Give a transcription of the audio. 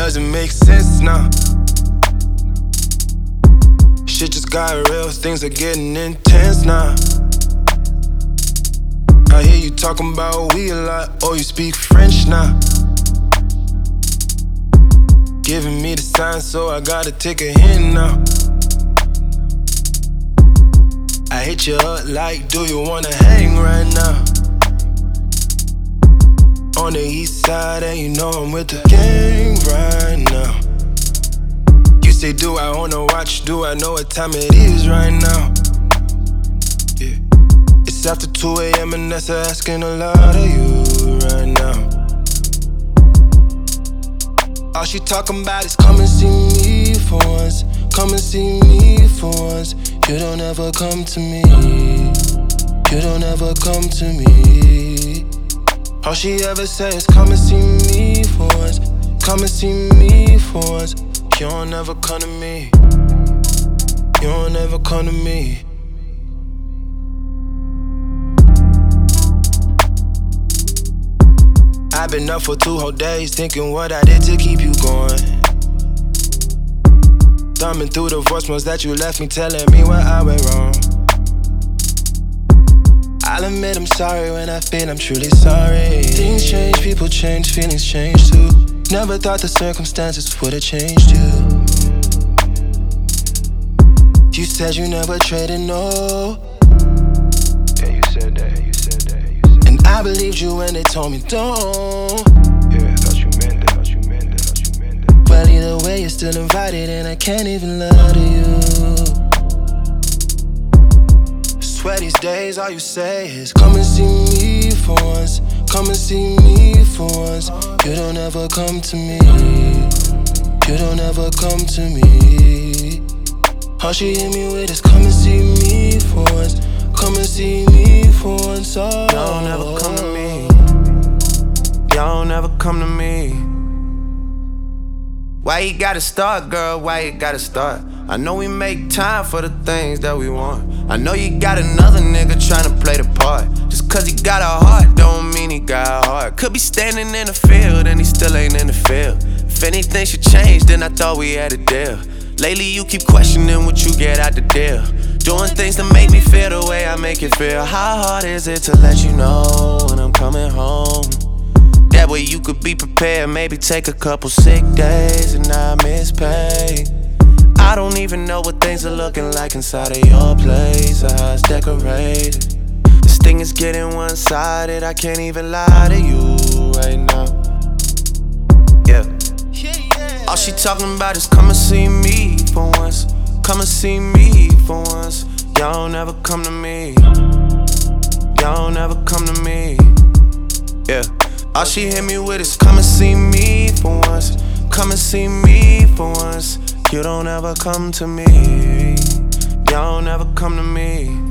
doesn't make sense now. Shit just got real, things are getting intense now. I hear you talking about we a lot, oh you speak French now. Giving me the sign, so I gotta take a hint now. I hit you up like, do you wanna hang right now? On the east side, and you know I'm with the gang right now. You say, do I own a watch? Do I know what time it is right now? Yeah. It's after 2 a.m. and that's asking a lot of you right now. All she talking about is come and see me for once. Come and see me for once. You don't ever come to me. You don't ever come to me. All she ever says is come and see me for once. Come and see me for once. You don't ever come to me. You don't ever come to me. I've been up for 2 whole days thinking what I did to keep you going. Thumbing through the voicemails that you left me, telling me where I went wrong. I'll admit I'm sorry when I feel I'm truly sorry. Things change, people change, feelings change too. Never thought the circumstances would've changed you. You said you never traded, no. Yeah, you said that. And I believed you when they told me don't. Yeah, I thought you meant that. Well, either way, you're still invited, and I can't even lie to you. Swear these days, all you say is come and see me for once. Come and see me for once. You don't ever come to me. You don't ever come to me. All she hit me with is come and see me for once. Come and see me for once. Oh, y'all never come to me. Y'all never come to me. Why you gotta start, girl? Why you gotta start? I know we make time for the things that we want. I know you got another nigga tryna play the part. Just cause he got a heart, don't mean he got a heart. Could be standing in the field and he still ain't in the field. If anything should change, then I thought we had a deal. Lately you keep questioning what you get out the deal. Doing things to make me feel the way I make it feel. How hard is it to let you know when I'm coming home? That way you could be prepared, maybe take a couple sick days and not miss pay. I don't even know what things are looking like inside of your place or how it's decorated. This thing is getting one-sided, I can't even lie to you right now. Yeah. All she talking about is come and see me for once. Come and see me for once. Y'all don't ever come to me. Y'all don't ever come to me. Yeah. All she hit me with is come and see me for once. Come and see me for once. You don't ever come to me. Y'all don't ever come to me.